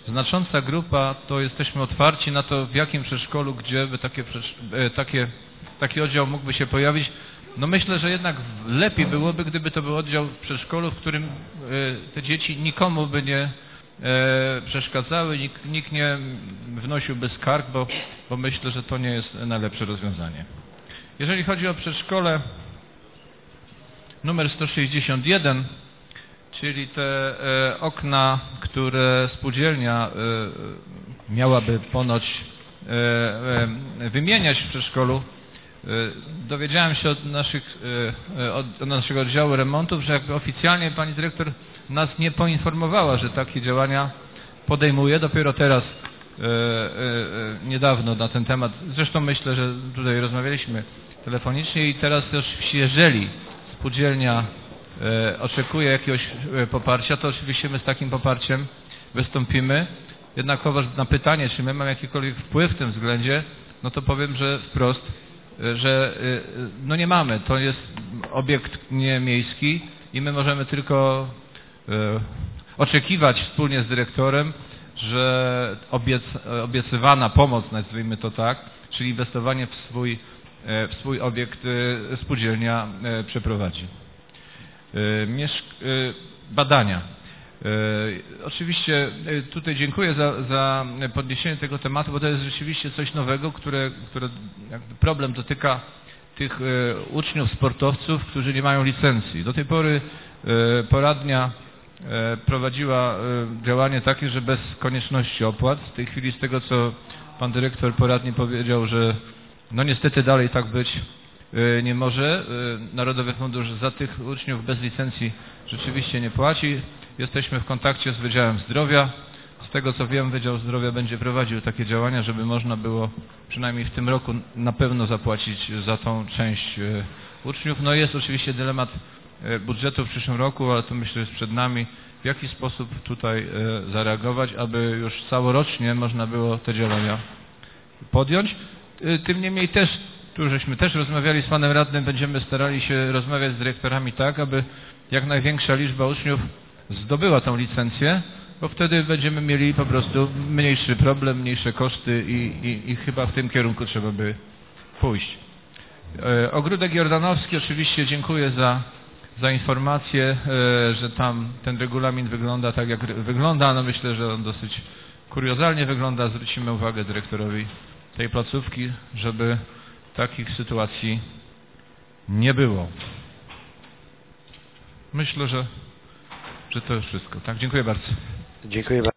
znacząca grupa, to jesteśmy otwarci na to, w jakim przedszkolu, gdzie by taki oddział mógłby się pojawić. No myślę, że jednak lepiej byłoby, gdyby to był oddział w przedszkolu, w którym te dzieci nikomu by nie przeszkadzały, nikt nie wnosiłby skarg, bo myślę, że to nie jest najlepsze rozwiązanie. Jeżeli chodzi o przedszkole numer 161, czyli te okna, które spółdzielnia miałaby ponoć wymieniać w przedszkolu, dowiedziałem się od naszego oddziału remontów, że jakby oficjalnie pani dyrektor nas nie poinformowała, że takie działania podejmuje. Dopiero teraz, niedawno na ten temat, zresztą myślę, że tutaj rozmawialiśmy telefonicznie i teraz też jeżeli spółdzielnia oczekuje jakiegoś poparcia, to oczywiście my z takim poparciem wystąpimy. Jednakowoż na pytanie, czy my mamy jakikolwiek wpływ w tym względzie, no to powiem, że wprost, że no nie mamy. To jest obiekt nie miejski i my możemy tylko oczekiwać wspólnie z dyrektorem, że obiecywana pomoc, nazwijmy to tak, czyli inwestowanie w swój obiekt spółdzielnia przeprowadzi. Badania. Oczywiście tutaj dziękuję za podniesienie tego tematu, bo to jest rzeczywiście coś nowego, które jakby problem dotyka tych uczniów, sportowców, którzy nie mają licencji. Do tej pory poradnia prowadziła działanie takie, że bez konieczności opłat. W tej chwili z tego, co pan dyrektor poradni powiedział, że no niestety dalej tak być nie może. Narodowy Fundusz za tych uczniów bez licencji rzeczywiście nie płaci. Jesteśmy w kontakcie z Wydziałem Zdrowia. Z tego co wiem, Wydział Zdrowia będzie prowadził takie działania, żeby można było przynajmniej w tym roku na pewno zapłacić za tą część uczniów. No jest oczywiście dylemat budżetu w przyszłym roku, ale to myślę jest przed nami, w jaki sposób tutaj zareagować, aby już całorocznie można było te działania podjąć. Tym niemniej też, tu żeśmy też rozmawiali z panem radnym, będziemy starali się rozmawiać z dyrektorami tak, aby jak największa liczba uczniów zdobyła tą licencję, bo wtedy będziemy mieli po prostu mniejszy problem, mniejsze koszty i chyba w tym kierunku trzeba by pójść. Ogródek Jordanowski, oczywiście dziękuję za informację, że tam ten regulamin wygląda tak jak wygląda. No myślę, że on dosyć kuriozalnie wygląda. Zwrócimy uwagę dyrektorowi tej placówki, żeby takich sytuacji nie było. Myślę, że to już wszystko. Tak, dziękuję bardzo. Dziękuję bardzo.